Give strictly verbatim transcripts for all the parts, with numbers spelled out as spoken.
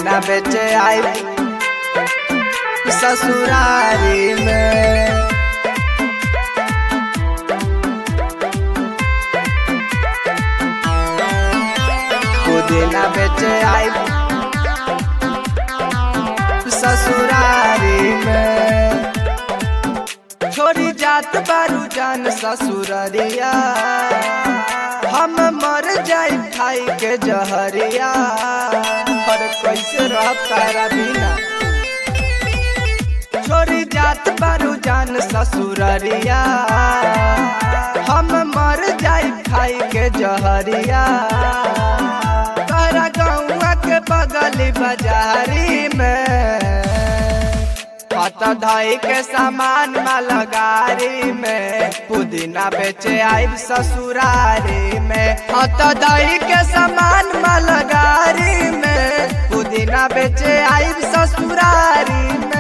पुदीना बेचे आई ससुरारी में। पुदीना बेचे आई ससुरारी में। छोरी जात बारू जान ससुररिया, हम मर जाई खाई के जहरिया। हर कैसे रह तारा बिना। छोरी जात बारू जान ससुररिया, हम मर जाई खाई के जहरिया। तारा गौआ के बगली बाजारी में, हाथ धाई के सामान मालगारी में। पुदीना बेचे आई ससुरारी में, हाथ धाई के सामान मालगारी में। पुदीना बेचे आई ससुरारी में।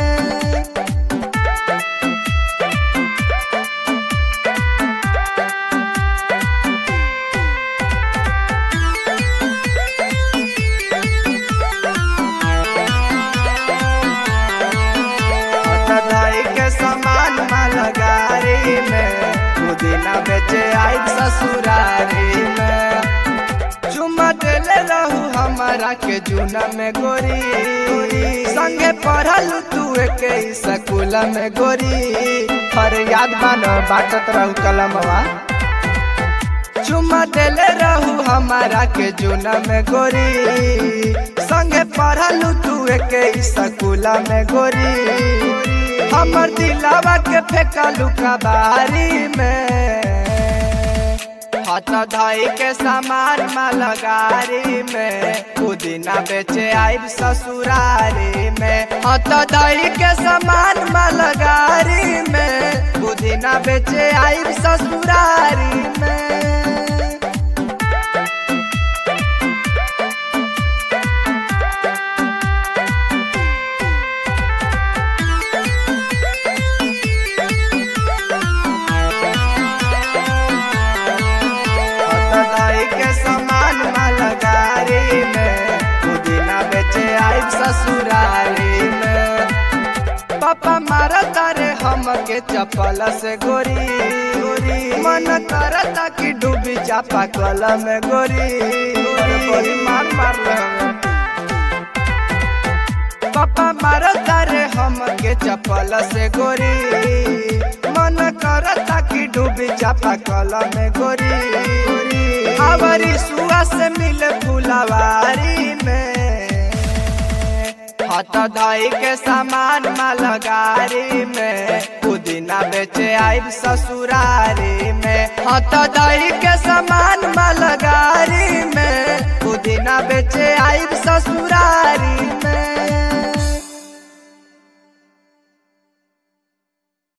सामान मालगारी में, पुदीना बेचे आई ससुरारी में। चुमा देले रहू हमारा के जूना में गोरी, संगे पढ़ल तू के स्कूल में गोरी। हर याद मानो बाटत रहू कलमवा। चुमा देले रहू हमारा के जूना में गोरी, संगे पढ़ल तू के स्कूल में गोरी। हमर दिलावा के फेंका लुका बारी में, हाथ धाई के सामान मालगारी में। पुदीना बेचे आई ससुरारी में, हाथ धाई के सामान मालगारी में। पुदीना बेचे आई ससुरारी में। ससुरारी में पापा मारा तारे हम के चपल से गोरी, गोरी मन करता कि डूबी चापा कल में गोरी, गोरी मार मार पापा मारा तारे हम के चपल से गोरी। मन करता कि डूबी चापा कल में गोरी, गोरी आवरी सुआ से मिले फुलवारी में। हाथ धाई के सामान मालगारी में, पुदीना बेचे आई ससुरारी में। हाथ धाई के सामान मालगारी में, पुदीना बेचे आई ससुरारी।